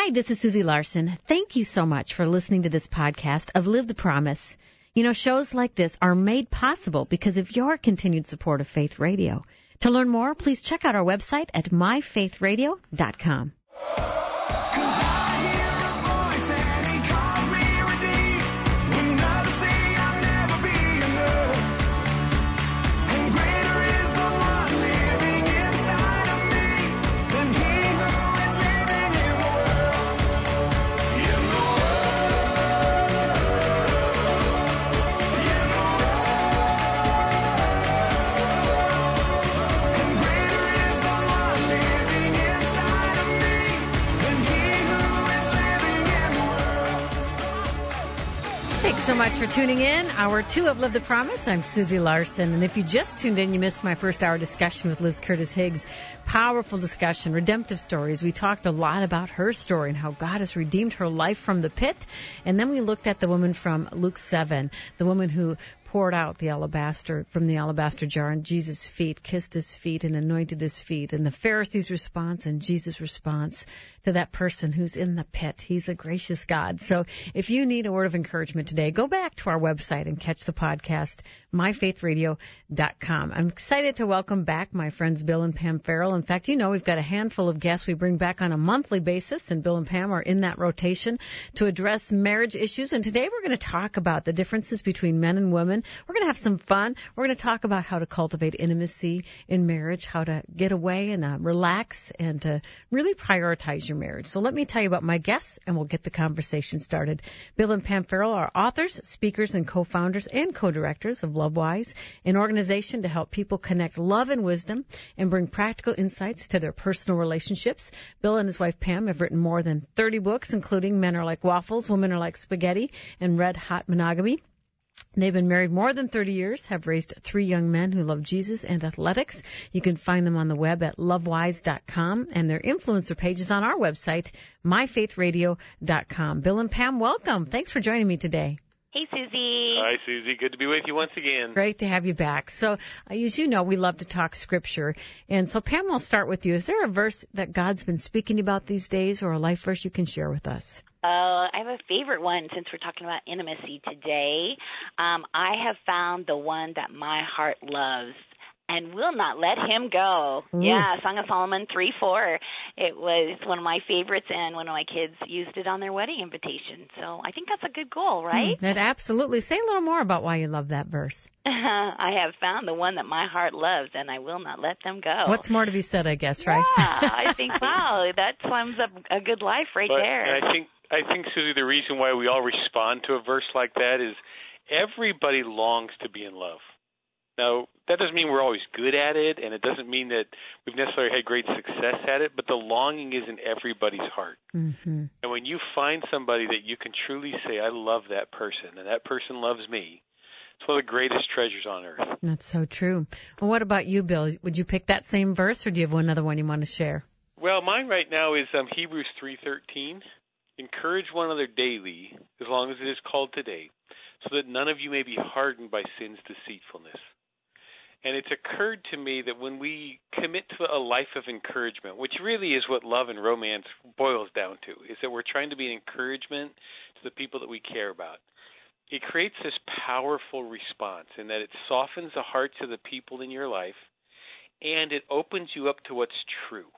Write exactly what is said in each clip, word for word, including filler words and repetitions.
Hi, this is Susie Larson. Thank you so much for listening to this podcast of Live the Promise. You know, shows like this are made possible because of your continued support of Faith Radio. To learn more, please check out our website at my faith radio dot com. Thanks so much for tuning in. Hour two of Live the Promise. I'm Susie Larson. And if you just tuned in, you missed my first hour discussion with Liz Curtis Higgs. Powerful discussion, redemptive stories. We talked a lot about her story and how God has redeemed her life from the pit. And then we looked at the woman from Luke seven, the woman who poured out the alabaster from the alabaster jar on Jesus' feet, kissed his feet and anointed his feet, and the Pharisees' response and Jesus' response to that person who's in the pit. He's a gracious God. So if you need a word of encouragement today, go back to our website and catch the podcast, my faith radio dot com. I'm excited to welcome back my friends Bill and Pam Farrell. In fact, you know, we've got a handful of guests we bring back on a monthly basis, and Bill and Pam are in that rotation to address marriage issues. And today we're going to talk about the differences between men and women. We're going to have some fun. We're going to talk about how to cultivate intimacy in marriage, how to get away and uh, relax and to really prioritize your marriage. So let me tell you about my guests, and we'll get the conversation started. Bill and Pam Farrell are authors, speakers, and co-founders and co-directors of LoveWise, an organization to help people connect love and wisdom and bring practical insights to their personal relationships. Bill and his wife Pam have written more than thirty books, including Men Are Like Waffles, Women Are Like Spaghetti, and Red Hot Monogamy. They've been married more than thirty years, have raised three young men who love Jesus and athletics. You can find them on the web at lovewise dot com, and their influencer page is on our website, my faith radio dot com. Bill and Pam, welcome. Thanks for joining me today. Hey, Susie. Hi, Susie. Good to be with you once again. Great to have you back. So, uh, as you know, we love to talk Scripture. And so, Pam, I'll start with you. Is there a verse that God's been speaking about these days or a life verse you can share with us? Uh, I have a favorite one since we're talking about intimacy today. Um, I have found the one that my heart loves and will not let him go. Ooh. Yeah, Song of Solomon three four. It was one of my favorites, and one of my kids used it on their wedding invitation. So I think that's a good goal, right? Mm, that absolutely. Say a little more about why you love that verse. I have found the one that my heart loves, and I will not let them go. What's more to be said, I guess, right? Yeah, I think, wow, that sums up a good life right but, there. And I think, I think, Susie, the reason why we all respond to a verse like that is everybody longs to be in love. Now, that doesn't mean we're always good at it, and it doesn't mean that we've necessarily had great success at it, but the longing is in everybody's heart. Mm-hmm. And when you find somebody that you can truly say, I love that person, and that person loves me, it's one of the greatest treasures on earth. That's so true. Well, what about you, Bill? Would you pick that same verse, or do you have another one you want to share? Well, mine right now is um, Hebrews three thirteen. Encourage one another daily, as long as it is called today, so that none of you may be hardened by sin's deceitfulness. And it's occurred to me that when we commit to a life of encouragement, which really is what love and romance boils down to, is that we're trying to be an encouragement to the people that we care about. It creates this powerful response in that it softens the hearts of the people in your life, and it opens you up to what's true.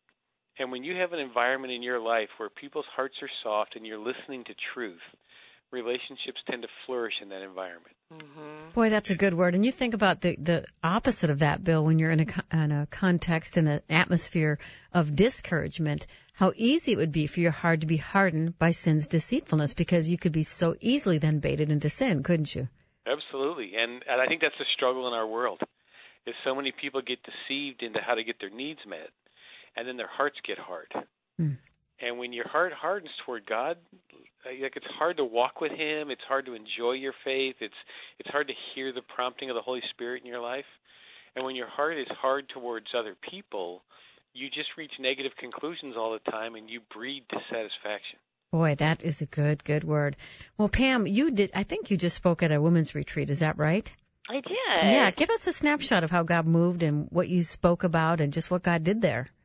And when you have an environment in your life where people's hearts are soft and you're listening to truth, relationships tend to flourish in that environment. Mm-hmm. Boy, that's a good word. And you think about the, the opposite of that, Bill, when you're in a, in a context, in an atmosphere of discouragement, how easy it would be for your heart to be hardened by sin's deceitfulness, because you could be so easily then baited into sin, couldn't you? Absolutely. And, and I think that's the struggle in our world, is so many people get deceived into how to get their needs met, and then their hearts get hard. Mm. And when your heart hardens toward God, like it's hard to walk with Him. It's hard to enjoy your faith. It's it's hard to hear the prompting of the Holy Spirit in your life. And when your heart is hard towards other people, you just reach negative conclusions all the time, and you breed dissatisfaction. Boy, that is a good, good word. Well, Pam, you did. I think you just spoke at a women's retreat. Is that right? I did. Yeah. Give us a snapshot of how God moved and what you spoke about and just what God did there.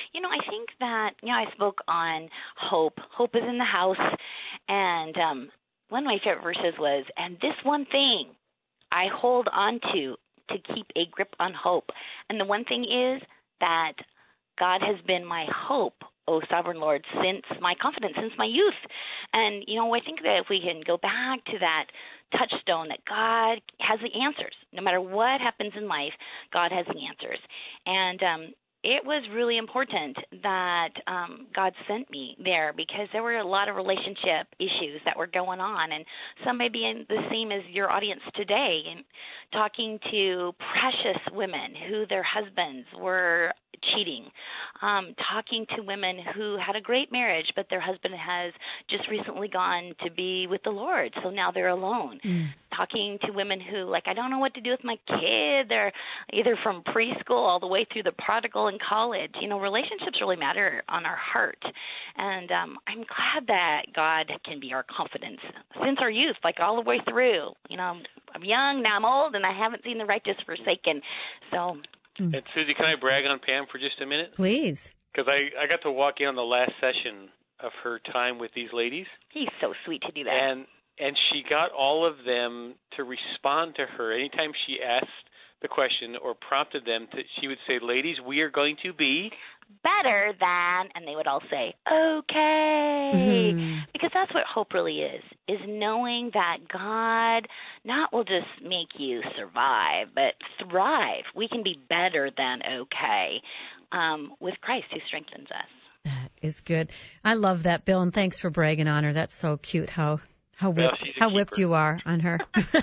you know, I think that, you know, I spoke on hope. Hope is in the house. And um, one of my favorite verses was, and this one thing I hold on to to keep a grip on hope. And the one thing is that God has been my hope, O sovereign Lord, since my confidence, since my youth. And, you know, I think that if we can go back to that touchstone, that God has the answers. No matter what happens in life, God has the answers. And um, it was really important that um, God sent me there, because there were a lot of relationship issues that were going on, and some may be in the same as your audience today, and talking to precious women who their husbands were cheating, um, talking to women who had a great marriage, but their husband has just recently gone to be with the Lord, so now they're alone. Mm. Talking to women who, like, I don't know what to do with my kid. They're either from preschool all the way through the prodigal in college. You know, relationships really matter on our heart. And um, I'm glad that God can be our confidence since our youth, like all the way through. You know, I'm young, now I'm old, and I haven't seen the righteous forsaken. So. And Susie, can I brag on Pam for just a minute? Please. Because I, I got to walk in on the last session of her time with these ladies. He's so sweet to do that. And and she got all of them to respond to her. Anytime she asked the question or prompted them, to, she would say, ladies, we are going to be better than, and they would all say, okay. Mm-hmm. Because that's what hope really is, is knowing that God not will just make you survive, but thrive. We can be better than okay um, with Christ who strengthens us. That is good. I love that, Bill, and thanks for bragging on her. That's so cute how how whipped, well, how whipped you are on her.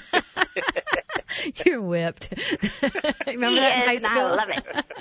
You're whipped. Remember that in high school? I love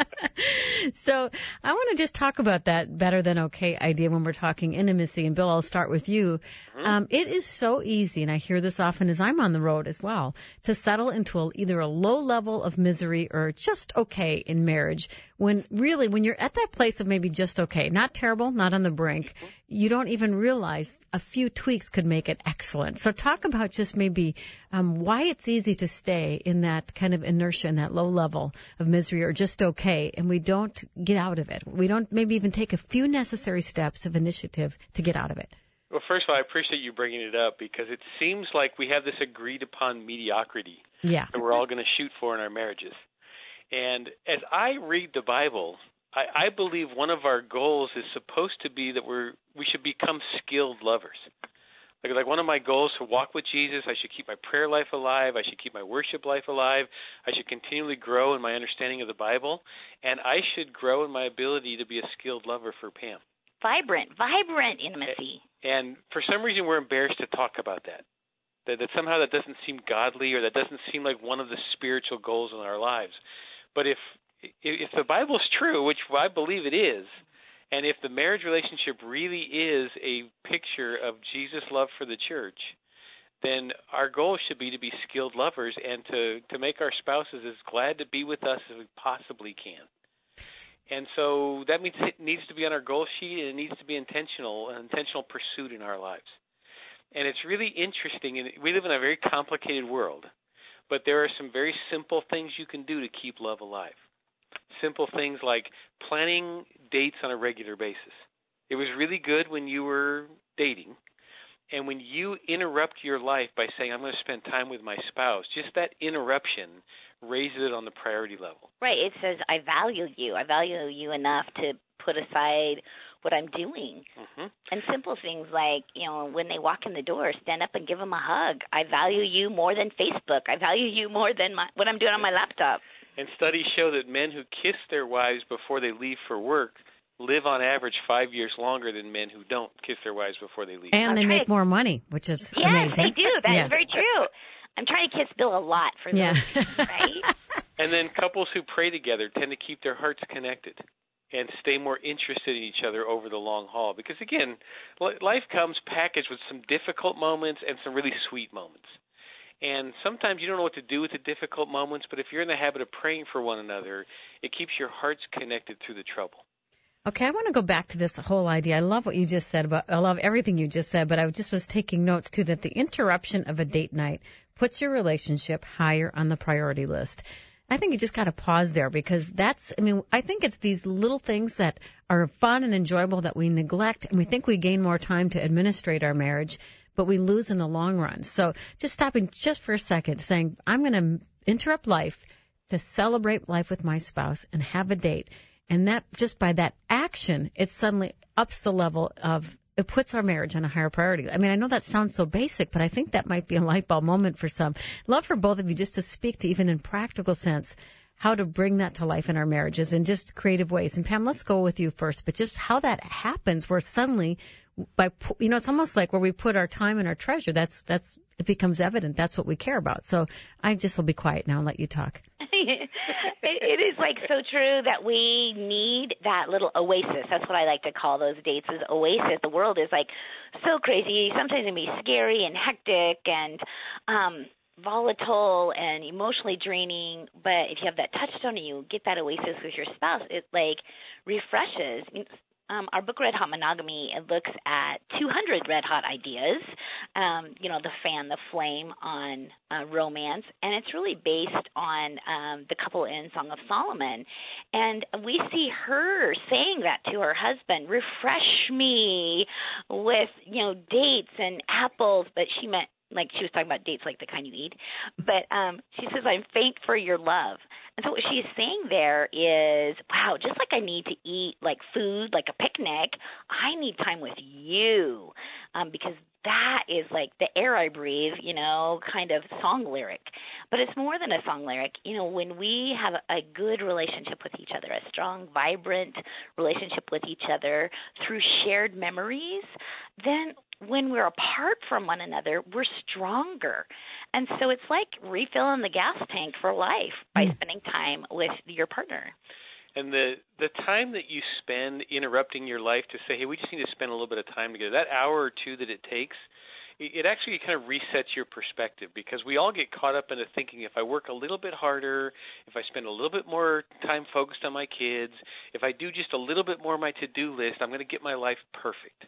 it. So I want to just talk about that better than okay idea when we're talking intimacy. And Bill, I'll start with you. Mm-hmm. Um, it is so easy, and I hear this often as I'm on the road as well, to settle into a, either a low level of misery or just okay in marriage. When really, when you're at that place of maybe just okay, not terrible, not on the brink, mm-hmm. you don't even realize a few tweaks could make it excellent. So talk about just maybe um, why it's easy to stay in that kind of inertia, in that low level of misery or just okay, and we don't get out of it. We don't maybe even take a few necessary steps of initiative to get out of it. Well, first of all, I appreciate you bringing it up, because it seems like we have this agreed-upon mediocrity yeah. that we're all going to shoot for in our marriages. And as I read the Bible, I, I believe one of our goals is supposed to be that we're we should become skilled lovers. Like, like one of my goals to walk with Jesus, I should keep my prayer life alive. I should keep my worship life alive. I should continually grow in my understanding of the Bible. And I should grow in my ability to be a skilled lover for Pam. Vibrant, vibrant intimacy. And for some reason, we're embarrassed to talk about that. That, that somehow that doesn't seem godly, or that doesn't seem like one of the spiritual goals in our lives. But if if the Bible's true, which I believe it is, and if the marriage relationship really is a picture of Jesus' love for the church, then our goal should be to be skilled lovers and to, to make our spouses as glad to be with us as we possibly can. And so that means it needs to be on our goal sheet, and it needs to be intentional, an intentional pursuit in our lives. And it's really interesting, and we live in a very complicated world, but there are some very simple things you can do to keep love alive. Simple things like planning dates on a regular basis. It was really good when you were dating, and when you interrupt your life by saying, I'm going to spend time with my spouse, just that interruption raises it on the priority level. Right. It says, I value you. I value you enough to put aside what I'm doing. Mm-hmm. And simple things like, you know, when they walk in the door, stand up and give them a hug. I value you more than Facebook. I value you more than my, what I'm doing on my laptop. And studies show that men who kiss their wives before they leave for work live on average five years longer than men who don't kiss their wives before they leave. And That's they right. make more money, which is yes, amazing. Yes, they do. That yeah. is very true. I'm trying to kiss Bill a lot for those, yeah. right? And then couples who pray together tend to keep their hearts connected and stay more interested in each other over the long haul. Because, again, life comes packaged with some difficult moments and some really sweet moments. And sometimes you don't know what to do with the difficult moments, but if you're in the habit of praying for one another, it keeps your hearts connected through the trouble. Okay, I want to go back to this whole idea. I love what you just said about, I love everything you just said, but I just was taking notes too, that the interruption of a date night puts your relationship higher on the priority list. I think you just got to pause there because that's, I mean, I think it's these little things that are fun and enjoyable that we neglect, and we think we gain more time to administrate our marriage, but we lose in the long run. So just stopping just for a second, saying, I'm going to interrupt life to celebrate life with my spouse and have a date. And that, just by that action, it suddenly ups the level of, it puts our marriage on a higher priority. I mean, I know that sounds so basic, but I think that might be a light bulb moment for some. Love for both of you just to speak to, even in practical sense, how to bring that to life in our marriages in just creative ways. And Pam, let's go with you first, but just how that happens where suddenly, by, you know, it's almost like where we put our time and our treasure, that's, that's, it becomes evident. That's what we care about. So I just will be quiet now and let you talk. it, it is like so true that we need that little oasis. That's what I like to call those dates, is oasis. The world is like so crazy. Sometimes it can be scary and hectic and, um, volatile and emotionally draining, but if you have that touchstone and you get that oasis with your spouse, it like refreshes. Um, our book, Red Hot Monogamy, it looks at two hundred red hot ideas, um, you know, the fan, the flame on uh, romance, and it's really based on um, the couple in Song of Solomon. And we see her saying that to her husband, refresh me with, you know, dates and apples, but she meant, like she was talking about dates like the kind you eat, but um, she says, I'm faint for your love. And so what she's saying there is, wow, just like I need to eat like food, like a picnic, I need time with you, um, because that is like the air I breathe, you know, kind of song lyric. But it's more than a song lyric. You know, when we have a good relationship with each other, a strong, vibrant relationship with each other through shared memories, then when we're apart from one another, we're stronger. And so it's like refilling the gas tank for life by mm. spending time with your partner. And the the time that you spend interrupting your life to say, hey, we just need to spend a little bit of time together, that hour or two that it takes, it actually kind of resets your perspective, because we all get caught up into thinking, if I work a little bit harder, if I spend a little bit more time focused on my kids, if I do just a little bit more of my to-do list, I'm going to get my life perfect.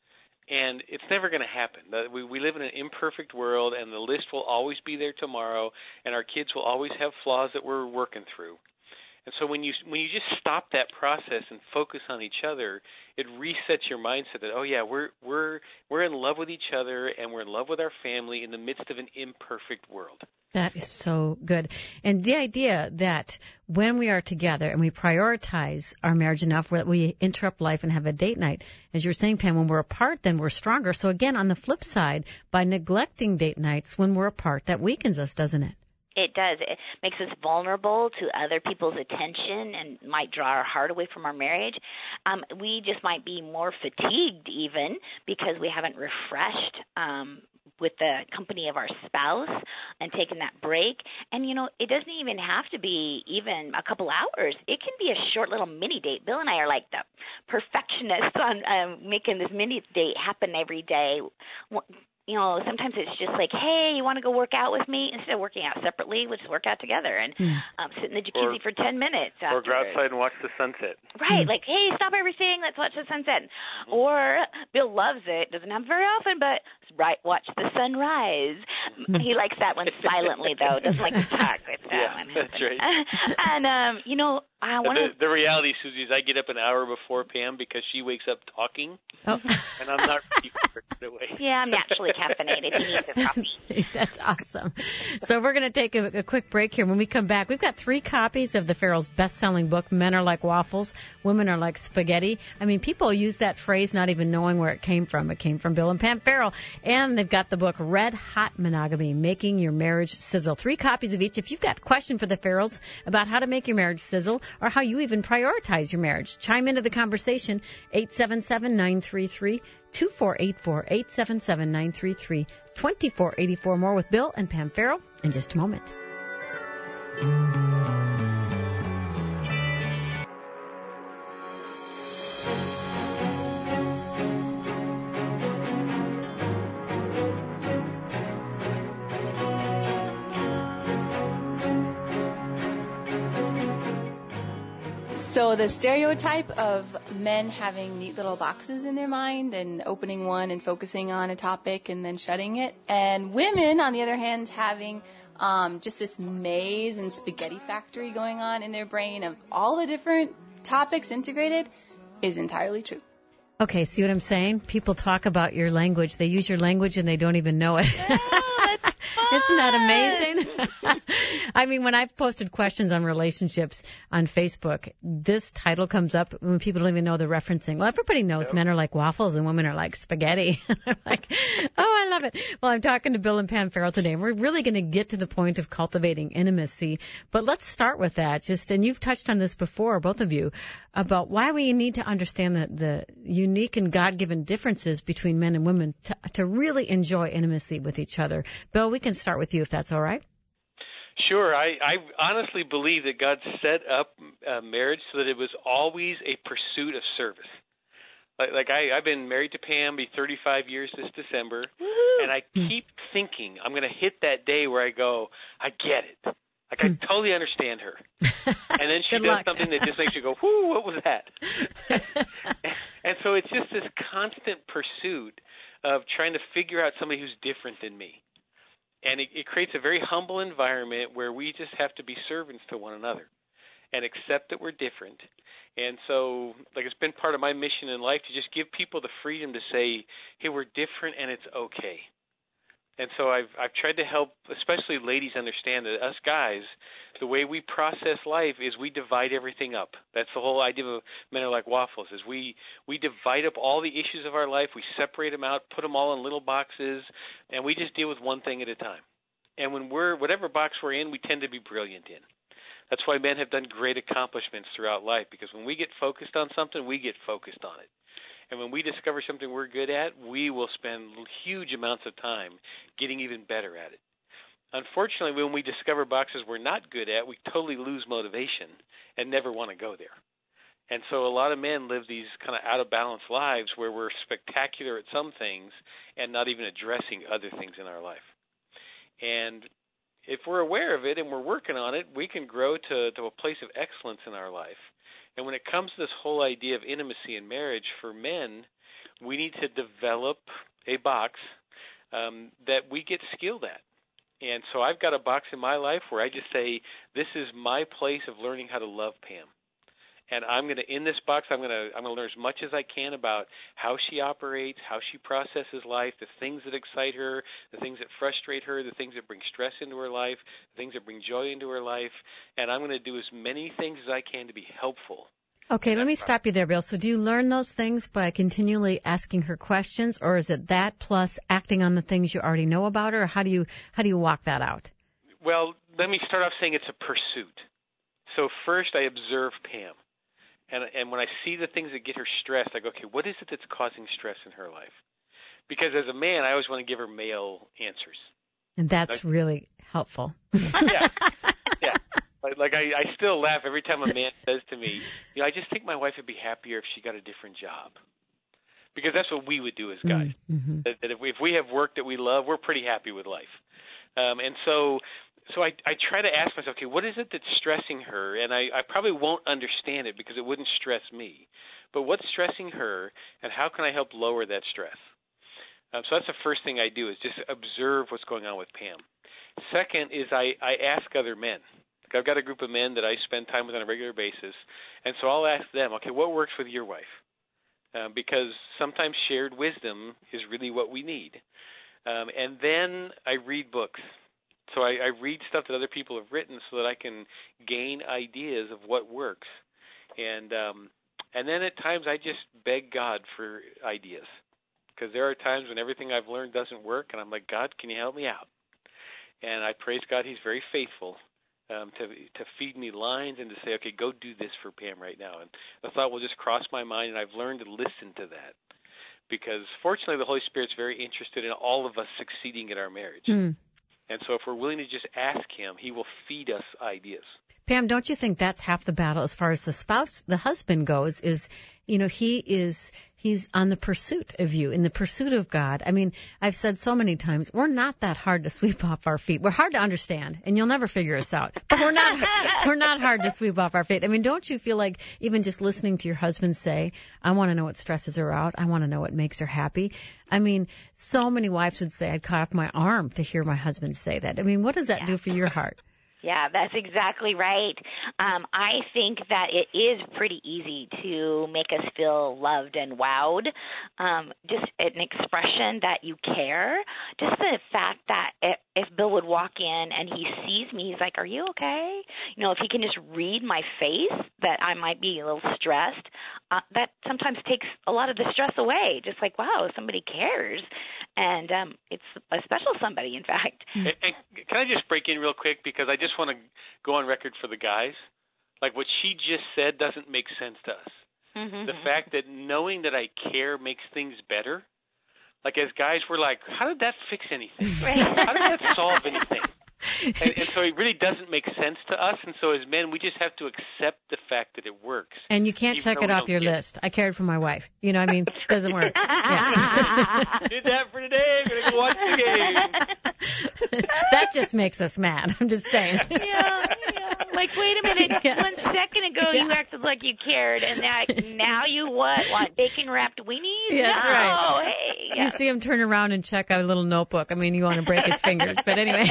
And it's never going to happen. We, we live in an imperfect world, and the list will always be there tomorrow, and our kids will always have flaws that we're working through. And so when you when you just stop that process and focus on each other, it resets your mindset that, oh yeah, we're we're we're in love with each other, and we're in love with our family in the midst of an imperfect world. That is so good. And the idea that when we are together and we prioritize our marriage enough that we interrupt life and have a date night, as you were saying, Pam, when we're apart, then we're stronger. So again, on the flip side, by neglecting date nights when we're apart, that weakens us, doesn't it? It does. It makes us vulnerable to other people's attention and might draw our heart away from our marriage. Um, we just might be more fatigued even because we haven't refreshed um, with the company of our spouse and taken that break. And, you know, it doesn't even have to be even a couple hours. It can be a short little mini date. Bill and I are like the perfectionists on um, making this mini date happen every day. You know, sometimes it's just like, hey, you want to go work out with me? Instead of working out separately, we'll just work out together and mm. um, sit in the jacuzzi or, for ten minutes. Or go outside and watch the sunset. Right, mm. like, hey, stop everything, let's watch the sunset. Mm. Or Bill loves it, doesn't happen very often, but right, watch the sunrise. Mm. He likes that one silently, though, doesn't like to talk with that yeah, one. That's right. And, um, you know, I want the, the reality, Susie, is I get up an hour before Pam because she wakes up talking, oh. and I'm not ready for it away. Yeah, I'm naturally caffeinated. He needs his coffee. That's awesome. So we're going to take a, a quick break here. When we come back, we've got three copies of the Farrell's best-selling book, Men Are Like Waffles, Women Are Like Spaghetti. I mean, people use that phrase not even knowing where it came from. It came from Bill and Pam Farrell. And they've got the book, Red Hot Monogamy, Making Your Marriage Sizzle. Three copies of each. If you've got a question for the Farrells about how to make your marriage sizzle or how you even prioritize your marriage, chime into the conversation, eight seven seven, nine three three, two four eight four, eight seven seven, nine three three, two four eight four. More with Bill and Pam Farrell in just a moment. So the stereotype of men having neat little boxes in their mind and opening one and focusing on a topic and then shutting it, and women, on the other hand, having um, just this maze and spaghetti factory going on in their brain of all the different topics integrated, is entirely true. Okay, see what I'm saying? People talk about your language. They use your language and they don't even know it. Oh, that's fun. Isn't that amazing? I mean, when I've posted questions on relationships on Facebook, this title comes up when people don't even know they're referencing. Well, everybody knows men are like waffles and women are like spaghetti. I'm like, oh, I love it. Well, I'm talking to Bill and Pam Farrell today, and we're really going to get to the point of cultivating intimacy. But let's start with that. Just, and you've touched on this before, both of you, about why we need to understand the, the unique and God-given differences between men and women to, to really enjoy intimacy with each other. Bill, we can start with you if that's all right. Sure. I, I honestly believe that God set up uh, marriage so that it was always a pursuit of service. Like, like I, I've been married to Pam, be thirty-five years this December, Woo-hoo. And I keep thinking I'm going to hit that day where I go, I get it. Like, I totally understand her. And then she does luck. something that just makes you go, whoo, what was that? And so it's just this constant pursuit of trying to figure out somebody who's different than me. And it, it creates a very humble environment where we just have to be servants to one another and accept that we're different. And so, like, it's been part of my mission in life to just give people the freedom to say, hey, we're different and it's okay. And so I've I've tried to help, especially ladies, understand that us guys, the way we process life is we divide everything up. That's the whole idea of men are like waffles, is we, we divide up all the issues of our life, we separate them out, put them all in little boxes, and we just deal with one thing at a time. And when we're, whatever box we're in, we tend to be brilliant in. That's why men have done great accomplishments throughout life, because when we get focused on something, we get focused on it. And when we discover something we're good at, we will spend huge amounts of time getting even better at it. Unfortunately, when we discover boxes we're not good at, we totally lose motivation and never want to go there. And so a lot of men live these kind of out-of-balance lives where we're spectacular at some things and not even addressing other things in our life. And if we're aware of it and we're working on it, we can grow to, to a place of excellence in our life. And when it comes to this whole idea of intimacy in marriage, for men, we need to develop a box um, that we get skilled at. And so I've got a box in my life where I just say, this is my place of learning how to love Pam. And I'm going to, in this box, I'm going to I'm going to learn as much as I can about how she operates, how she processes life, the things that excite her, the things that frustrate her, the things that bring stress into her life, the things that bring joy into her life. And I'm going to do as many things as I can to be helpful. Okay, let me stop you there, Bill. So do you learn those things by continually asking her questions, or is it that plus acting on the things you already know about her, or how do you how do you walk that out? Well, let me start off saying it's a pursuit. So first I observe Pam. And and when I see the things that get her stressed, I go, okay, what is it that's causing stress in her life? Because as a man, I always want to give her male answers. And that's like, really helpful. Yeah, yeah. Like, like I, I still laugh every time a man says to me, you know, I just think my wife would be happier if she got a different job. Because that's what we would do as guys. Mm-hmm. That, that if we if we have work that we love, we're pretty happy with life. Um, and so. So I, I try to ask myself, okay, what is it that's stressing her? And I, I probably won't understand it because it wouldn't stress me. But what's stressing her, and how can I help lower that stress? Um, so that's the first thing I do, is just observe what's going on with Pam. Second is I, I ask other men. Like I've got a group of men that I spend time with on a regular basis, and so I'll ask them, okay, what works with your wife? Um, because sometimes shared wisdom is really what we need. Um, and then I read books. So I, I read stuff that other people have written so that I can gain ideas of what works. And um, and then at times I just beg God for ideas, because there are times when everything I've learned doesn't work, and I'm like, God, can you help me out? And I praise God, he's very faithful um, to to feed me lines and to say, okay, go do this for Pam right now. And the thought will just cross my mind, and I've learned to listen to that. Because fortunately the Holy Spirit's very interested in all of us succeeding in our marriage. Mm. And so if we're willing to just ask him, he will feed us ideas. Pam, don't you think that's half the battle as far as the spouse, the husband goes, is, you know, he is, he's on the pursuit of you, in the pursuit of God. I mean, I've said so many times, we're not that hard to sweep off our feet. We're hard to understand, and you'll never figure us out. But we're not, we're not hard to sweep off our feet. I mean, don't you feel like even just listening to your husband say, I want to know what stresses her out. I want to know what makes her happy. I mean, so many wives would say, I'd cut off my arm to hear my husband say that. I mean, what does that Yeah. do for your heart? Yeah, that's exactly right. Um, I think that it is pretty easy to make us feel loved and wowed. Um, just an expression that you care. Just the fact that if, if Bill would walk in and he sees me, he's like, are you okay? You know, if he can just read my face that I might be a little stressed, uh, that sometimes takes a lot of the stress away. Just like, wow, somebody cares. And um, it's a special somebody, in fact. And, and can I just break in real quick, because I just want to go on record for the guys. Like what she just said doesn't make sense to us. Mm-hmm. The fact that knowing that I care makes things better. Like as guys, we're like, how did that fix anything? Right. How did that solve anything? And, and so it really doesn't make sense to us. And so as men, we just have to accept the fact that it works. And you can't Even check though it we off don't your get it. list. I cared for my wife. You know, I mean, it doesn't work. Yeah. Did that for today. I'm going to go watch the game. That just makes us mad. I'm just saying. Yeah, yeah. Like, wait a minute. Yeah. One second ago you Yeah. acted like you cared, and now, now you what? Want bacon wrapped weenies? Yeah, that's no, right. Hey. You Yeah. see him turn around and check a little notebook. I mean, you want to break his fingers. But anyway.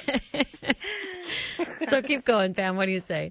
So keep going, Pam. What do you say?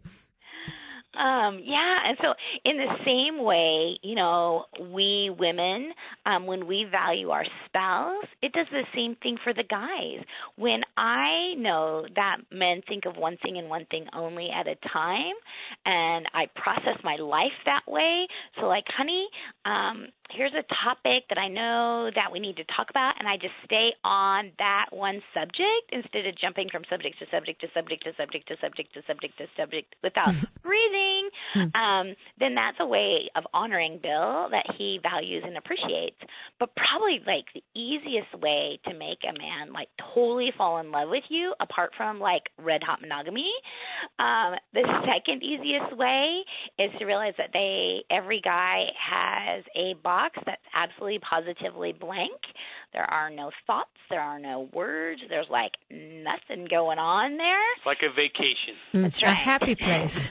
Um, yeah, and so in the same way, you know, we women, um, when we value our spouse, it does the same thing for the guys. When I know that men think of one thing and one thing only at a time, and I process my life that way, so like, honey, um, here's a topic that I know that we need to talk about, and I just stay on that one subject instead of jumping from subject to subject to subject to subject to subject to subject to subject without breathing, um, then that's a way of honoring Bill that he values and appreciates. But probably like the easiest way to make a man like totally fall in love with you, apart from like red hot monogamy, um, the second easiest way is to realize that they every guy has a box that's absolutely positively blank. There are no thoughts. There are no words. There's like nothing going on there. It's like a vacation. That's A right. happy place.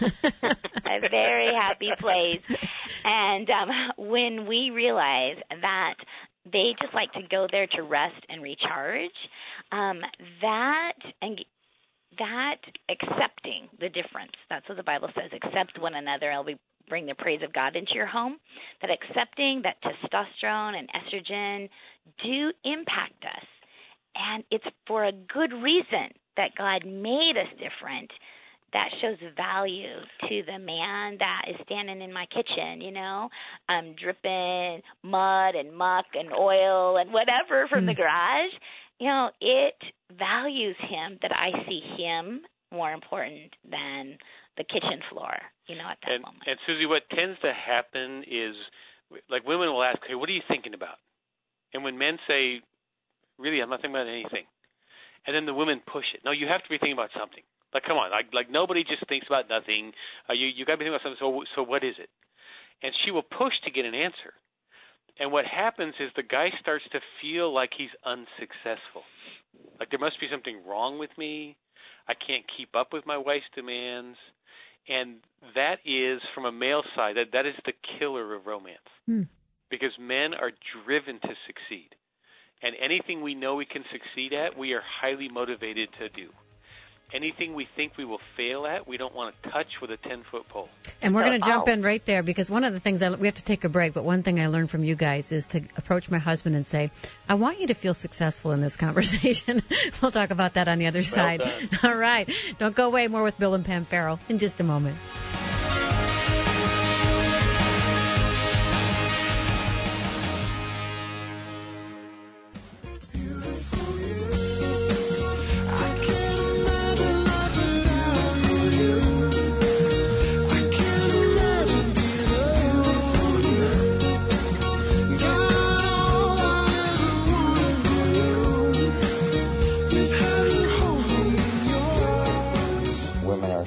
A very happy place. And um, when we realize that they just like to go there to rest and recharge, um, that and that accepting the difference, that's what the Bible says, accept one another, and we bring the praise of God into your home, that accepting that testosterone and estrogen do impact us. And it's for a good reason that God made us different. That shows value to the man that is standing in my kitchen, you know, um, dripping mud and muck and oil and whatever from mm. the garage. You know, it values him that I see him more important than the kitchen floor, you know, at that and, moment. And, Susie, what tends to happen is, like, women will ask, hey, what are you thinking about? And when men say, really, I'm not thinking about anything. And then the women push it. No, you have to be thinking about something. Like, come on, like, like nobody just thinks about nothing. Uh, you you got to be thinking about something. So, so what is it? And she will push to get an answer. And what happens is the guy starts to feel like he's unsuccessful. Like there must be something wrong with me. I can't keep up with my wife's demands. And that is, from a male side, that, that is the killer of romance. Hmm. Because men are driven to succeed. And anything we know we can succeed at, we are highly motivated to do. Anything we think we will fail at, we don't want to touch with a ten-foot pole. And we're so, going to jump oh. in right there, because one of the things, I, we have to take a break, but one thing I learned from you guys is to approach my husband and say, I want you to feel successful in this conversation. We'll talk about that on the other well side. Done. All right. Don't go away. More with Bill and Pam Farrell in just a moment.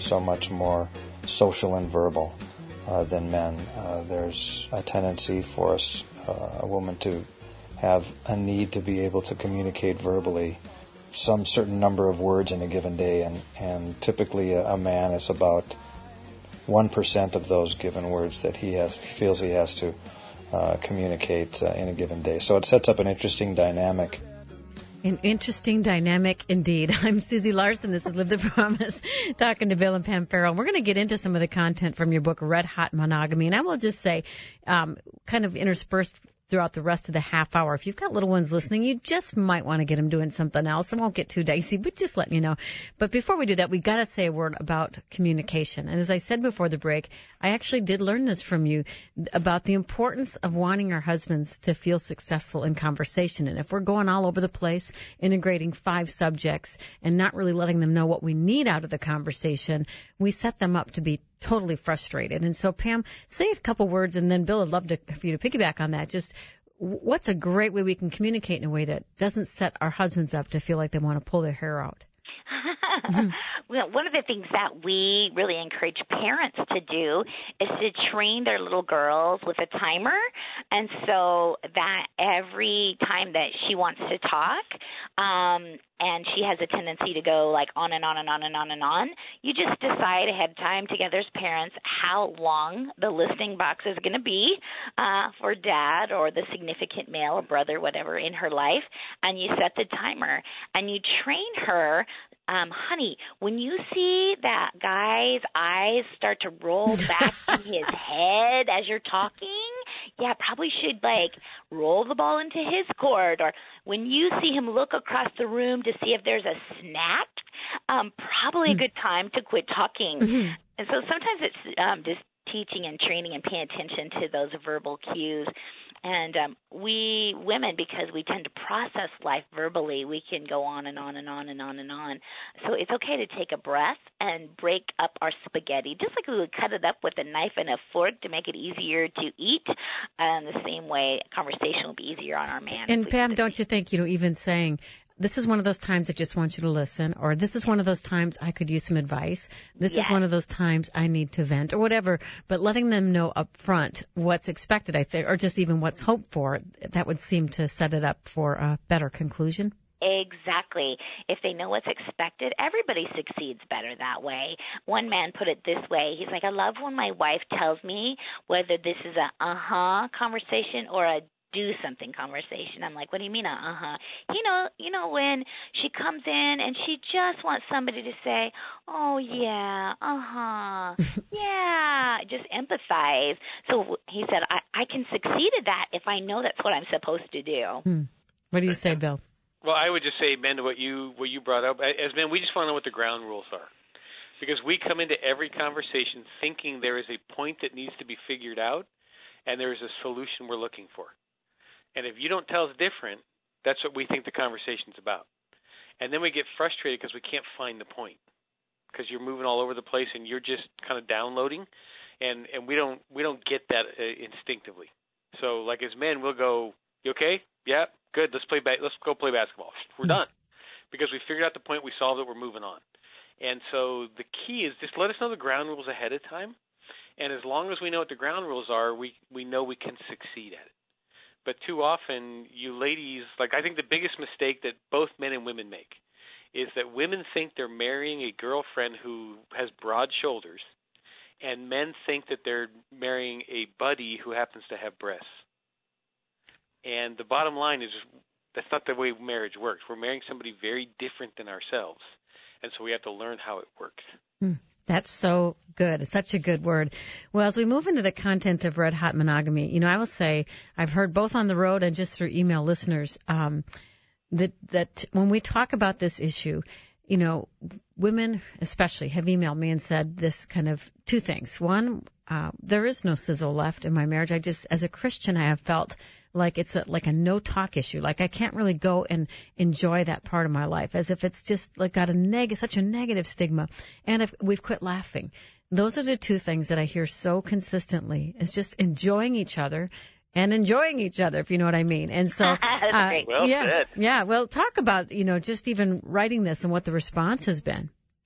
so much more social and verbal uh, than men. Uh, there's a tendency for us, uh, a woman, to have a need to be able to communicate verbally some certain number of words in a given day, and, and typically a, a man is about one percent of those given words that he has feels he has to uh, communicate uh, in a given day. So it sets up an interesting dynamic. An interesting dynamic indeed. I'm Susie Larson. This is Live the Promise, talking to Bill and Pam Farrell. We're going to get into some of the content from your book, Red Hot Monogamy. And I will just say, um, kind of interspersed throughout the rest of the half hour, if you've got little ones listening, you just might want to get them doing something else. I won't get too dicey, but just letting you know. But before we do that, we got to say a word about communication. And as I said before the break, I actually did learn this from you about the importance of wanting our husbands to feel successful in conversation. And if we're going all over the place, integrating five subjects and not really letting them know what we need out of the conversation, we set them up to be totally frustrated. And so, Pam, say a couple words, and then Bill, I'd love to, for you to piggyback on that. Just what's a great way we can communicate in a way that doesn't set our husbands up to feel like they want to pull their hair out? Well, one of the things that we really encourage parents to do is to train their little girls with a timer, and so that every time that she wants to talk, um, and she has a tendency to go like on and on and on and on and on, you just decide ahead of time together as parents how long the listening box is going to be uh, for dad or the significant male or brother, whatever, in her life, and you set the timer, and you train her. Um, honey, when you see that guy's eyes start to roll back in his head as you're talking, yeah, probably should, like, roll the ball into his court. Or when you see him look across the room to see if there's a snack, um, probably a good time to quit talking. Mm-hmm. And so sometimes it's um, just teaching and training and paying attention to those verbal cues. And um, we women, because we tend to process life verbally, we can go on and on and on and on and on. So it's okay to take a breath and break up our spaghetti, just like we would cut it up with a knife and a fork to make it easier to eat. And the same way, conversation will be easier on our man. And Pam, don't you think, you know, even saying, this is one of those times I just want you to listen, or this is one of those times I could use some advice. This yes. is one of those times I need to vent, or whatever. But letting them know up front what's expected, I think, or just even what's hoped for, that would seem to set it up for a better conclusion. Exactly. If they know what's expected, everybody succeeds better that way. One man put it this way. He's like, I love when my wife tells me whether this is a uh-huh conversation or a do something conversation. I'm like, what do you mean, uh uh-huh? You know, you know when she comes in and she just wants somebody to say, oh yeah, uh-huh, yeah, just empathize. So he said, I, I can succeed at that if I know that's what I'm supposed to do. Hmm. What do you say, Bill? Well, I would just say, men, to what you what you brought up. As men, we just want to know what the ground rules are, because we come into every conversation thinking there is a point that needs to be figured out, and there is a solution we're looking for. And if you don't tell us different, that's what we think the conversation's about. And then we get frustrated because we can't find the point, because you're moving all over the place and you're just kind of downloading, and, and we don't we don't get that uh, instinctively. So, like as men, we'll go, "You okay? Yeah, good. Let's play. Ba- let's go play basketball. We're done," because we figured out the point, we solved it, we're moving on. And so the key is just let us know the ground rules ahead of time, and as long as we know what the ground rules are, we we know we can succeed at it. But too often, you ladies, like I think the biggest mistake that both men and women make is that women think they're marrying a girlfriend who has broad shoulders, and men think that they're marrying a buddy who happens to have breasts. And the bottom line is that's not the way marriage works. We're marrying somebody very different than ourselves, and so we have to learn how it works. Hmm. That's so good. It's such a good word. Well, as we move into the content of Red Hot Monogamy, you know, I will say I've heard both on the road and just through email listeners um, that that when we talk about this issue, you know, women especially have emailed me and said this kind of two things. One, uh, there is no sizzle left in my marriage. I just, as a Christian, I have felt like it's a, like a no-talk issue. Like I can't really go and enjoy that part of my life, as if it's just like got a neg- such a negative stigma. And if we've quit laughing. Those are the two things that I hear so consistently. It's just enjoying each other and enjoying each other, if you know what I mean. And so, uh, well yeah, said. yeah. Well, talk about, you know, just even writing this and what the response has been.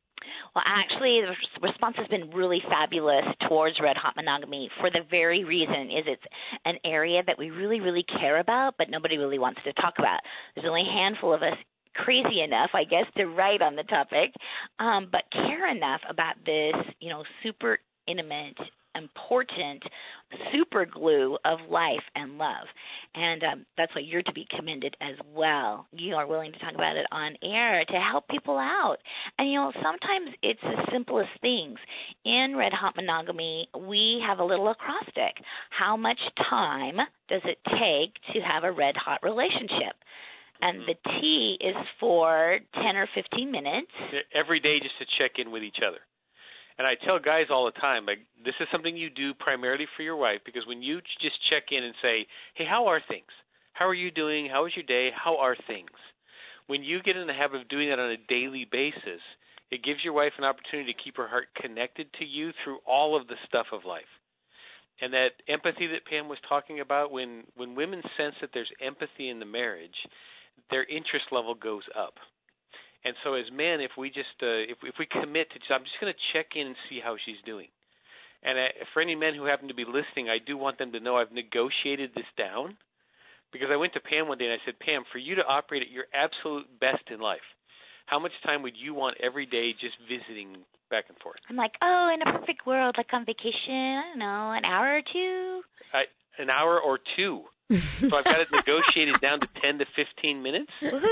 Well, actually, the response has been really fabulous towards red hot monogamy for the very reason is it's an area that we really, really care about, but nobody really wants to talk about. There's only a handful of us crazy enough, I guess, to write on the topic, um, but care enough about this, you know, super intimate, important super glue of life and love. And um, that's why you're to be commended as well. You are willing to talk about it on air to help people out. And, you know, sometimes it's the simplest things. In Red Hot Monogamy, we have a little acrostic. How much time does it take to have a red hot relationship? And the T is for ten or fifteen minutes. Every day just to check in with each other. And I tell guys all the time, like, this is something you do primarily for your wife, because when you just check in and say, hey, how are things? How are you doing? How was your day? How are things? When you get in the habit of doing that on a daily basis, it gives your wife an opportunity to keep her heart connected to you through all of the stuff of life. And that empathy that Pam was talking about, when, when women sense that there's empathy in the marriage, their interest level goes up. And so as men, if we just uh, if if we commit to, I'm just going to check in and see how she's doing. And uh, for any men who happen to be listening, I do want them to know I've negotiated this down, because I went to Pam one day and I said, Pam, for you to operate at your absolute best in life, how much time would you want every day just visiting back and forth? I'm like, oh, in a perfect world, like on vacation, I don't know, an hour or two. I, an hour or two. So I've got it negotiated down to ten to fifteen minutes.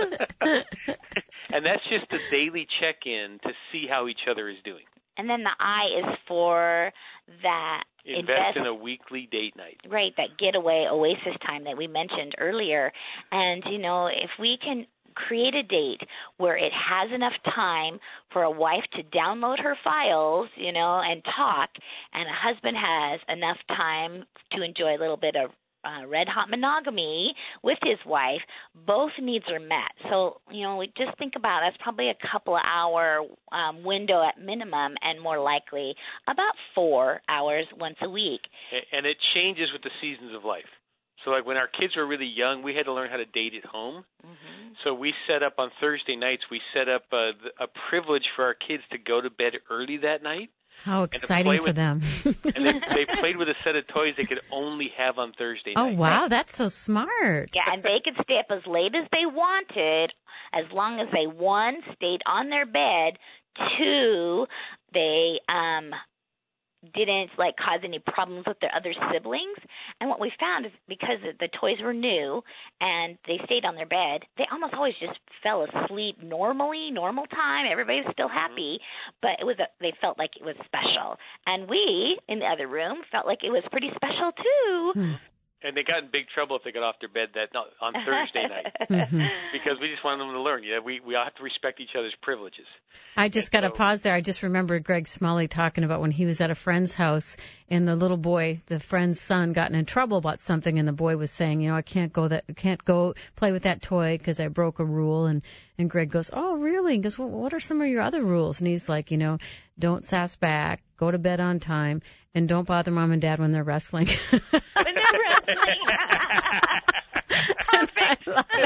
And that's just a daily check-in to see how each other is doing. And then the I is for that invest, invest in a weekly date night. Right, that getaway oasis time that we mentioned earlier. And, you know, if we can create a date where it has enough time for a wife to download her files, you know, and talk, and a husband has enough time to enjoy a little bit of Uh, red hot monogamy with his wife, both needs are met. So, you know, we just think about that's probably a couple of hour um, window at minimum, and more likely about four hours once a week. And it changes with the seasons of life. So like when our kids were really young, we had to learn how to date at home. Mm-hmm. So we set up on Thursday nights, we set up a, a privilege for our kids to go to bed early that night. How exciting for with, them. And they, they played with a set of toys they could only have on Thursday night. Oh, wow, that's so smart. Yeah, and they could stay up as late as they wanted, as long as they, one, stayed on their bed, two, they um didn't, like, cause any problems with their other siblings. And what we found is because the toys were new and they stayed on their bed, they almost always just fell asleep normally, normal time. Everybody was still happy, but it was a, they felt like it was special. And we, in the other room, felt like it was pretty special, too. Hmm. And they got in big trouble if they got off their bed that on Thursday night, mm-hmm. because we just wanted them to learn. You know, we we all have to respect each other's privileges. I just got to so, pause there. I just remembered Greg Smalley talking about when he was at a friend's house, and the little boy, the friend's son, got in trouble about something, and the boy was saying, you know, I can't go that, can't go play with that toy because I broke a rule, and and Greg goes, oh really? He goes, well, what are some of your other rules? And he's like, you know, don't sass back, go to bed on time, and don't bother mom and dad when they're wrestling. When they're wrestling. Perfect.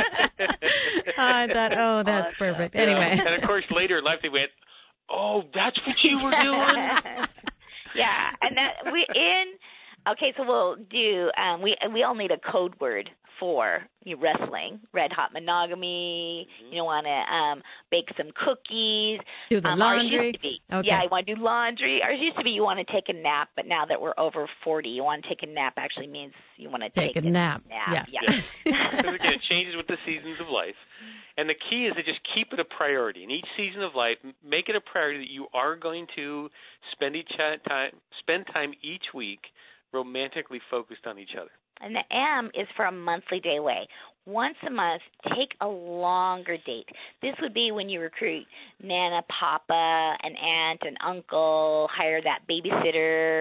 I thought, oh, that's perfect. Anyway. And of course, later in life, they went, oh, that's what you were doing? Yeah, and that we in. Okay, so we'll do. Um, we we all need a code word for you wrestling. Red hot monogamy. Mm-hmm. You want to um, bake some cookies. Do the um, laundry. Be, okay. Yeah, you want to do laundry. Ours used to be you want to take a nap, but now that we're over forty, you want to take a nap actually means you want to take, take a, a nap. nap. Yeah. yeah. Because again, it changes with the seasons of life. And the key is to just keep it a priority. In each season of life, make it a priority that you are going to spend each time, spend time each week romantically focused on each other. And the M is for a monthly day away. Once a month, take a longer date. This would be when you recruit Nana, Papa, an aunt, an uncle, hire that babysitter,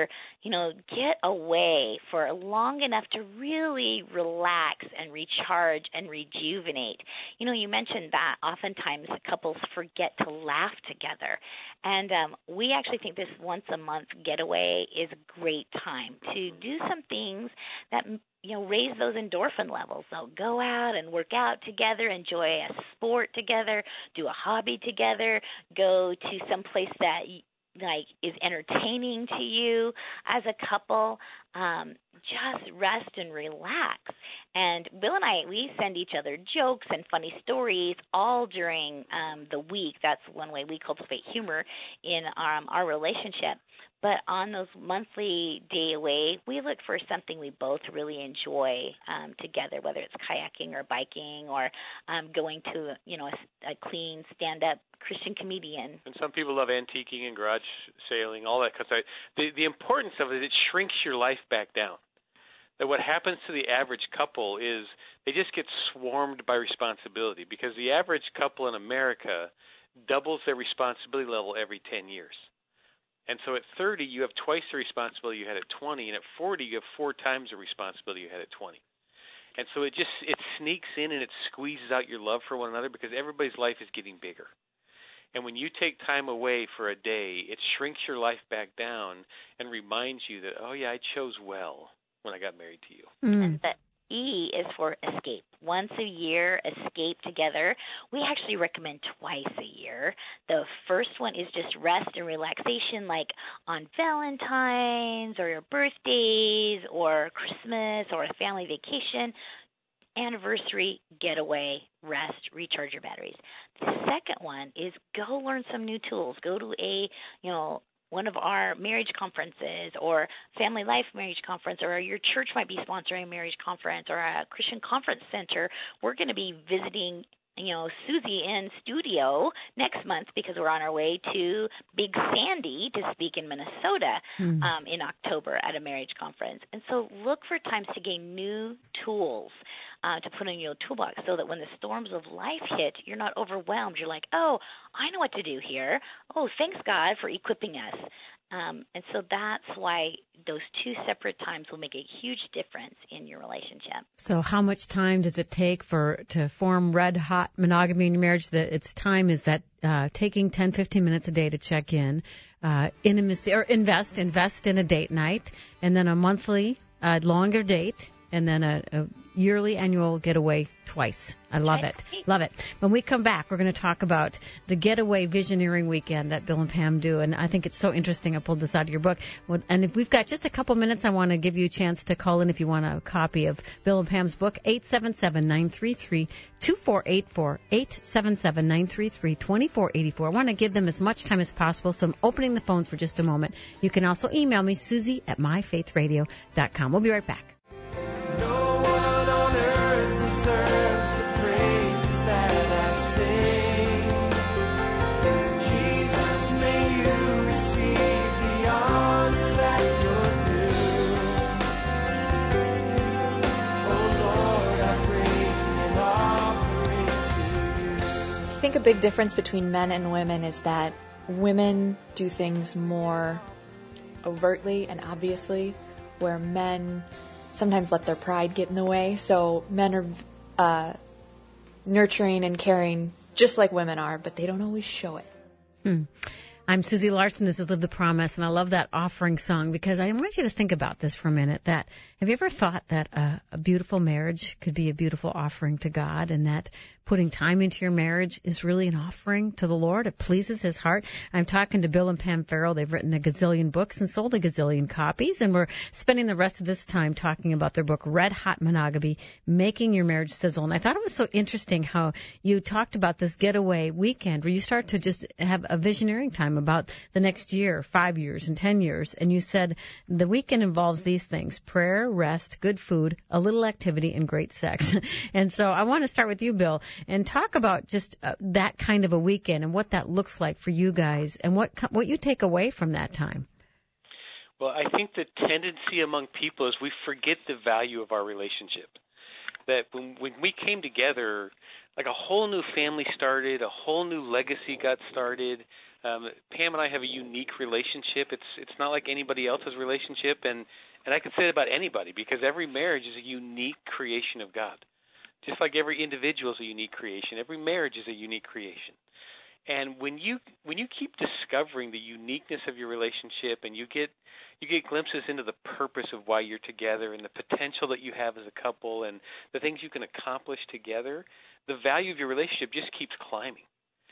you know, get away for long enough to really relax and recharge and rejuvenate. You know, you mentioned that oftentimes couples forget to laugh together. And um, we actually think this once a month getaway is a great time to do some things that, you know, raise those endorphin levels. So go out and work out together, enjoy a sport together, do a hobby together, go to some place that like is entertaining to you as a couple. Um, just rest and relax. And Bill and I, we send each other jokes and funny stories all during um, the week. That's one way we cultivate humor in um, our relationship. But on those monthly day away, we look for something we both really enjoy um, together, whether it's kayaking or biking or um, going to, you know, a, a clean stand-up Christian comedian. And some people love antiquing and garage sailing, all that kind of stuff. The, the importance of it, it shrinks your life back down. That what happens to the average couple is they just get swarmed by responsibility, because the average couple in America doubles their responsibility level every ten years. And so at thirty, you have twice the responsibility you had at twenty, and at forty, you have four times the responsibility you had at twenty. And so it just it sneaks in and it squeezes out your love for one another, because everybody's life is getting bigger. And when you take time away for a day, it shrinks your life back down and reminds you that, oh, yeah, I chose well when I got married to you. Mm. And the E is for escape. Once a year, escape together. We actually recommend twice a year. The first one is just rest and relaxation, like on Valentine's or your birthdays or Christmas or a family vacation. Anniversary, getaway, rest, recharge your batteries. The second one is go learn some new tools. Go to a, you know, one of our marriage conferences or Family Life marriage conference, or your church might be sponsoring a marriage conference or a Christian conference center. We're going to be visiting, you know, Susie in studio next month, because we're on our way to Big Sandy to speak in Minnesota mm. um, in October at a marriage conference. And so look for times to gain new tools uh, to put in your toolbox, so that when the storms of life hit, you're not overwhelmed. You're like, oh, I know what to do here. Oh, thanks, God, for equipping us. Um, and so that's why those two separate times will make a huge difference in your relationship. So how much time does it take for to form red-hot monogamy in your marriage? That its time is that uh, taking ten, fifteen minutes a day to check in, uh, intimacy, or invest, invest in a date night, and then a monthly, uh, longer date, and then a, a yearly annual getaway twice. I love it. Love it. When we come back, we're going to talk about the Getaway Visioneering Weekend that Bill and Pam do, and I think it's so interesting. I pulled this out of your book. And if we've got just a couple minutes, I want to give you a chance to call in if you want a copy of Bill and Pam's book, eight seven seven, nine three three, two four eight four, eight seven seven, nine three three, two four eight four. I want to give them as much time as possible, so I'm opening the phones for just a moment. You can also email me, Susie at my faith radio dot com. We'll be right back. No one on earth deserves the praises that I sing. Jesus, may you receive the honor that you're due. Oh Lord, I bring an offering to you. I think a big difference between men and women is that women do things more overtly and obviously, where men sometimes let their pride get in the way. So men are uh, nurturing and caring just like women are, but they don't always show it. Hmm. I'm Susie Larson. This is Live the Promise, and I love that offering song, because I want you to think about this for a minute. That have you ever thought that a, a beautiful marriage could be a beautiful offering to God, and that putting time into your marriage is really an offering to the Lord? It pleases His heart. I'm talking to Bill and Pam Farrell. They've written a gazillion books and sold a gazillion copies, and we're spending the rest of this time talking about their book, Red Hot Monogamy, Making Your Marriage Sizzle. And I thought it was so interesting how you talked about this getaway weekend where you start to just have a visioneering time about the next year, five years, and ten years. And you said the weekend involves these things: prayer, rest, good food, a little activity, and great sex. And so I want to start with you, Bill, and talk about just uh, that kind of a weekend and what that looks like for you guys, and what what you take away from that time. Well, I think the tendency among people is we forget the value of our relationship. That when, when we came together, like a whole new family started, a whole new legacy got started. Um, Pam and I have a unique relationship. It's it's not like anybody else's relationship, and, and I can say it about anybody because every marriage is a unique creation of God. Just like every individual is a unique creation, every marriage is a unique creation. And when you when you keep discovering the uniqueness of your relationship, and you get you get glimpses into the purpose of why you're together, and the potential that you have as a couple, and the things you can accomplish together, the value of your relationship just keeps climbing.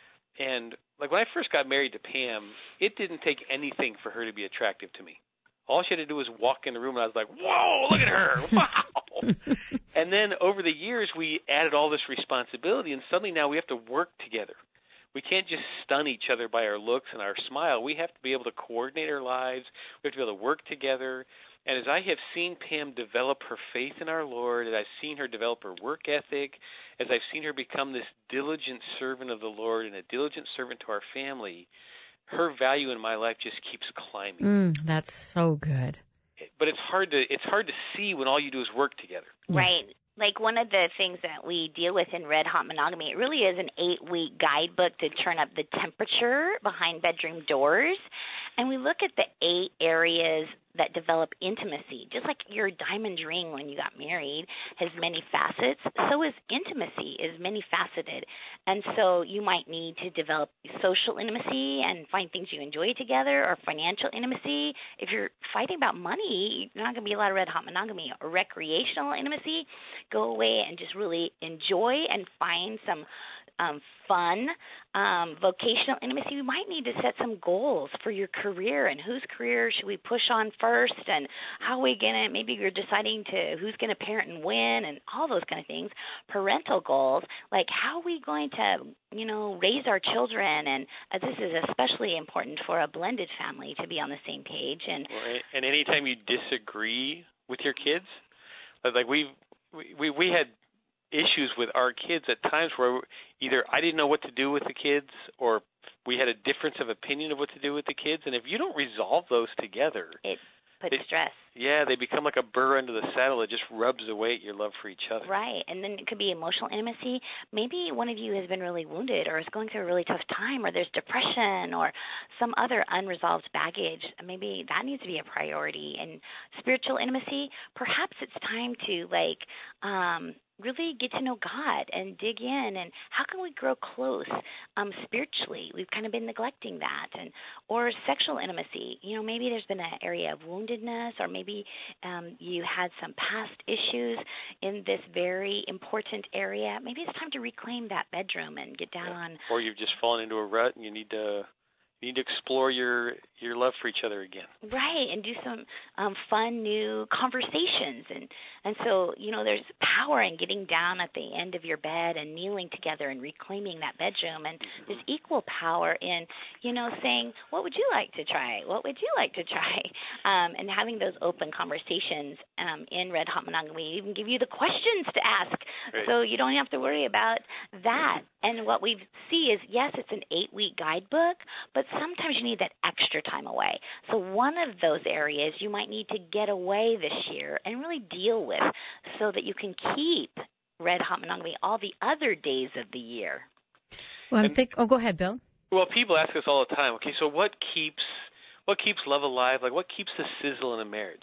And like when I first got married to Pam, it didn't take anything for her to be attractive to me. All she had to do was walk in the room, and I was like, "Whoa, look at her! Wow!" And then over the years, we added all this responsibility, and suddenly now we have to work together. We can't just stun each other by our looks and our smile. We have to be able to coordinate our lives. We have to be able to work together. And as I have seen Pam develop her faith in our Lord, as I've seen her develop her work ethic, as I've seen her become this diligent servant of the Lord and a diligent servant to our family, her value in my life just keeps climbing. Mm, that's so good. But it's hard to it's hard to see when all you do is work together. Right. Like one of the things that we deal with in Red Hot Monogamy, it really is an eight-week guidebook to turn up the temperature behind bedroom doors. And we look at the eight areas that develop intimacy. Just like your diamond ring when you got married has many facets, so is intimacy is many faceted. And so you might need to develop social intimacy and find things you enjoy together, or financial intimacy. If you're fighting about money, you're not going to be a lot of Red Hot Monogamy. Or recreational intimacy, go away and just really enjoy and find some Um, fun, um, vocational intimacy. We might need to set some goals for your career, and whose career should we push on first, and how are we going to, maybe you're deciding to who's going to parent and when, and all those kind of things. Parental goals, like how are we going to, you know, raise our children, and uh, this is especially important for a blended family to be on the same page. And Right. And anytime you disagree with your kids, like we've, we we we had issues with our kids at times where either I didn't know what to do with the kids, or we had a difference of opinion of what to do with the kids. And if you don't resolve those together, it puts it, stress. Yeah, they become like a burr under the saddle. It just rubs away at your love for each other. Right. And then it could be emotional intimacy. Maybe one of you has been really wounded, or is going through a really tough time, or there's depression, or some other unresolved baggage. Maybe that needs to be a priority. And spiritual intimacy, perhaps it's time to like um really get to know God and dig in, and how can we grow close um, spiritually? We've kind of been neglecting that. And or sexual intimacy, you know, maybe there's been an area of woundedness, or maybe um, you had some past issues in this very important area. Maybe it's time to reclaim that bedroom and get down Yeah. on. Or you've just fallen into a rut, and you need to you need to explore your your love for each other again. Right, and do some um, fun new conversations. And, and so, you know, there's power in getting down at the end of your bed and kneeling together and reclaiming that bedroom. And mm-hmm. there's equal power in, you know, saying, what would you like to try? What would you like to try? Um, and having those open conversations um, in Red Hot Monogamy. We even give you the questions to ask, right. So you don't have to worry about that. And what we see is, yes, it's an eight-week guidebook, but sometimes you need that extra time away. So one of those areas you might need to get away this year and really deal with, so that you can keep Red Hot Monogamy all the other days of the year. Well, I'm think. Oh, go ahead, Bill. Well, people ask us all the time. Okay, so what keeps what keeps love alive? Like, what keeps the sizzle in a marriage?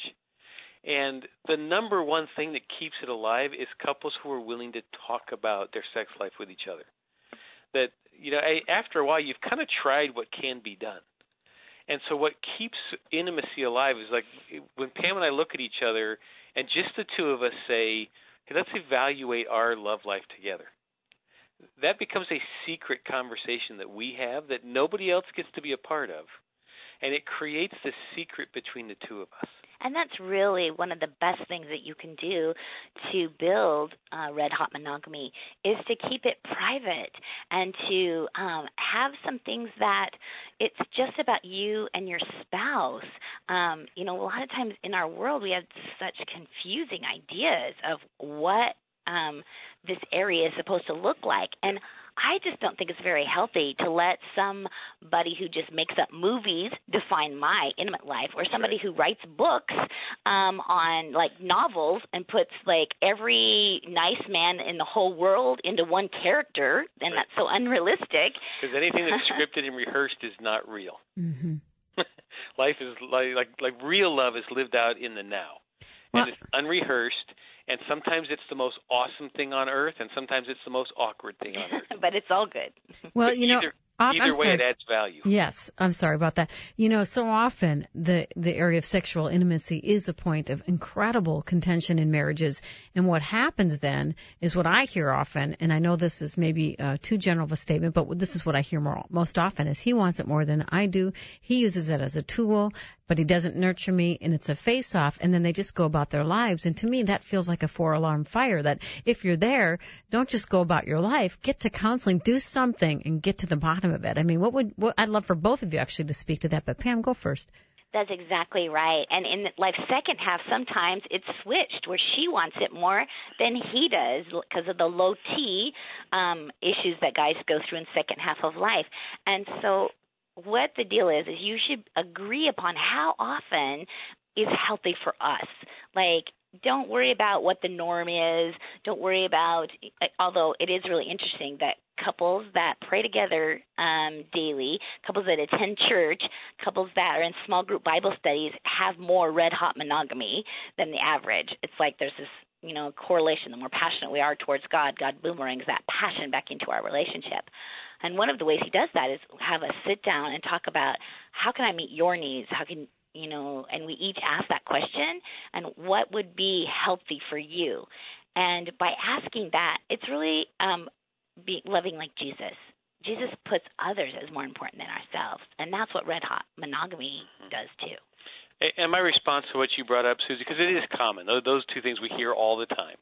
And the number one thing that keeps it alive is couples who are willing to talk about their sex life with each other. That, you know, after a while, you've kind of tried what can be done. And so what keeps intimacy alive is like when Pam and I look at each other and just the two of us say, hey, let's evaluate our love life together. That becomes a secret conversation that we have that nobody else gets to be a part of. And it creates this secret between the two of us. And that's really one of the best things that you can do to build uh, Red Hot Monogamy, is to keep it private and to um, have some things that it's just about you and your spouse. Um, you know, a lot of times in our world we have such confusing ideas of what Um, this area is supposed to look like. And I just don't think it's very healthy to let somebody who just makes up movies define my intimate life, or somebody who writes books um, on, like, novels and puts, like, every nice man in the whole world into one character, and that's so unrealistic. Because anything that's scripted and rehearsed is not real. Mm-hmm. Life is like, like like real love is lived out in the now, well, and it's unrehearsed. And sometimes it's the most awesome thing on earth, and sometimes it's the most awkward thing on earth. But it's all good. Well, but you know, either, I'm, either I'm way, sorry. it adds value. Yes, I'm sorry about that. You know, so often the the area of sexual intimacy is a point of incredible contention in marriages. And what happens then is what I hear often, and I know this is maybe uh, too general of a statement, but this is what I hear more, most often, is he wants it more than I do. He uses it as a tool, but he doesn't nurture me, and it's a face-off, and then they just go about their lives. And to me, that feels like a four-alarm fire, that if you're there, don't just go about your life. Get to counseling, do something, and get to the bottom of it. I mean, what would what, I'd love for both of you actually to speak to that, but Pam, go first. That's exactly right. And in life's second half, sometimes it's switched, where she wants it more than he does because of the low T um, issues that guys go through in second half of life. And so what the deal is, is you should agree upon how often is healthy for us. Like, don't worry about what the norm is. Don't worry about, although it is really interesting that couples that pray together um, daily, couples that attend church, couples that are in small group Bible studies have more red-hot monogamy than the average. It's like there's this, you know, correlation. The more passionate we are towards God, God boomerangs that passion back into our relationship. And one of the ways he does that is have us sit down and talk about, how can I meet your needs? How can, you know, and we each ask that question, and what would be healthy for you? And by asking that, it's really um, be loving like Jesus. Jesus puts others as more important than ourselves, and that's what red hot monogamy does too. And my response to what you brought up, Susie, because it is common, those two things we hear all the time.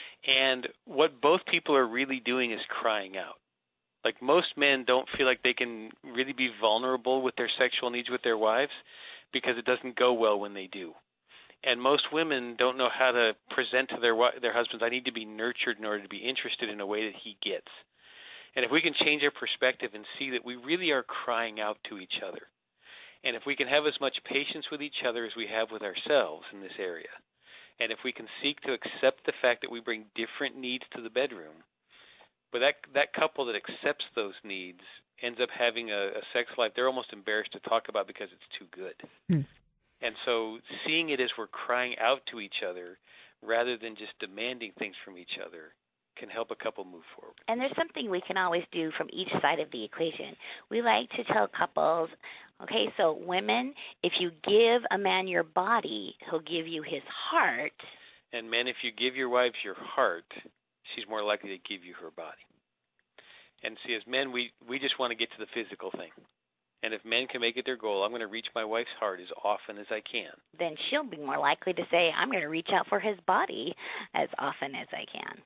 And what both people are really doing is crying out. Like, most men don't feel like they can really be vulnerable with their sexual needs with their wives because it doesn't go well when they do. And most women don't know how to present to their their husbands, I need to be nurtured in order to be interested in a way that he gets. And if we can change our perspective and see that we really are crying out to each other, and if we can have as much patience with each other as we have with ourselves in this area, and if we can seek to accept the fact that we bring different needs to the bedroom, but that that couple that accepts those needs ends up having a, a sex life they're almost embarrassed to talk about because it's too good. Hmm. And so seeing it as we're crying out to each other rather than just demanding things from each other can help a couple move forward. And there's something we can always do from each side of the equation. We like to tell couples, okay, so women, if you give a man your body, he'll give you his heart. And men, if you give your wife your heart, she's more likely to give you her body. And see, as men, we, we just want to get to the physical thing. And if men can make it their goal, I'm going to reach my wife's heart as often as I can, then she'll be more likely to say, I'm going to reach out for his body as often as I can.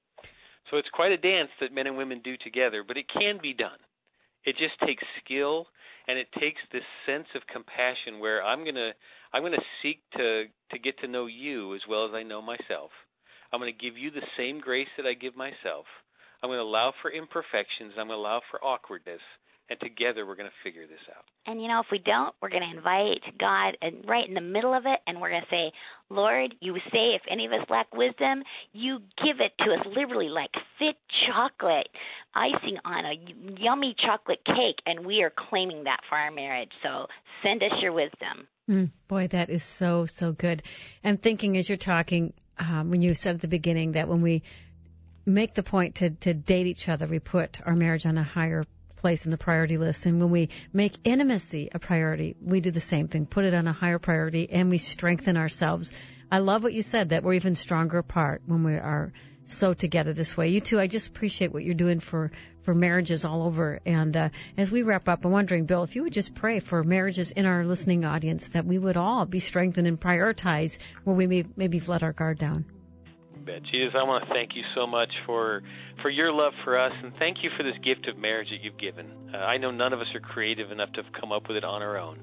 So it's quite a dance that men and women do together, but it can be done. It just takes skill, and it takes this sense of compassion where I'm going to I'm going to seek to, to get to know you as well as I know myself. I'm going to give you the same grace that I give myself. I'm going to allow for imperfections. I'm going to allow for awkwardness. And together we're going to figure this out. And, you know, if we don't, we're going to invite God and right in the middle of it, and we're going to say, Lord, you say if any of us lack wisdom, you give it to us liberally like thick chocolate, icing on a yummy chocolate cake, and we are claiming that for our marriage. So send us your wisdom. Mm, boy, that is so, so good. And thinking as you're talking, um, when you said at the beginning that when we make the point to, to date each other, we put our marriage on a higher place in the priority list. And when we make intimacy a priority, we do the same thing, put it on a higher priority, and we strengthen ourselves. I love what you said, that we're even stronger apart when we are so together this way. You two, I just appreciate what you're doing for, for marriages all over. And uh, as we wrap up, I'm wondering, Bill, if you would just pray for marriages in our listening audience, that we would all be strengthened and prioritize where we may maybe let our guard down. Jesus, I want to thank you so much for for your love for us, and thank you for this gift of marriage that you've given. Uh, I know none of us are creative enough to have come up with it on our own.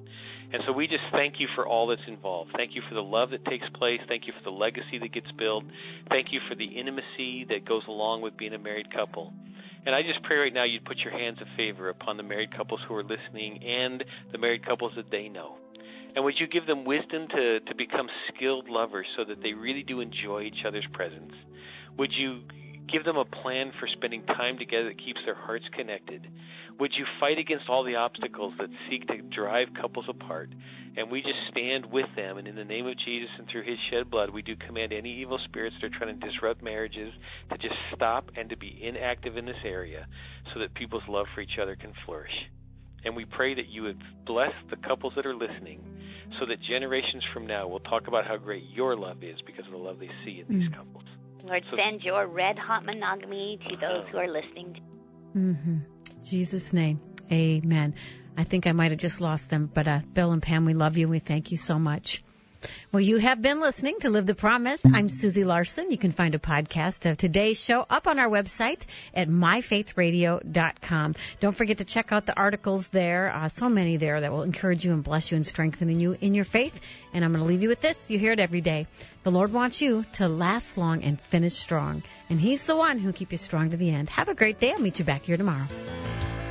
And so we just thank you for all that's involved. Thank you for the love that takes place. Thank you for the legacy that gets built. Thank you for the intimacy that goes along with being a married couple. And I just pray right now you'd put your hands of favor upon the married couples who are listening and the married couples that they know. And would you give them wisdom to, to become skilled lovers so that they really do enjoy each other's presence? Would you give them a plan for spending time together that keeps their hearts connected? Would you fight against all the obstacles that seek to drive couples apart? And we just stand with them, and in the name of Jesus and through his shed blood, we do command any evil spirits that are trying to disrupt marriages to just stop and to be inactive in this area so that people's love for each other can flourish. And we pray that you would bless the couples that are listening so that generations from now will talk about how great your love is because of the love they see in these couples. Lord, so, send your red-hot monogamy to those who are listening. Mm-hmm. Jesus' name, amen. I think I might have just lost them, but uh, Bill and Pam, we love you and we thank you so much. Well, you have been listening to Live the Promise. I'm Susie Larson. You can find a podcast of today's show up on our website at my faith radio dot com. Don't forget to check out the articles there. Uh, so many there that will encourage you and bless you and strengthen you in your faith. And I'm going to leave you with this. You hear it every day. The Lord wants you to last long and finish strong. And he's the one who'll keep you strong to the end. Have a great day. I'll meet you back here tomorrow.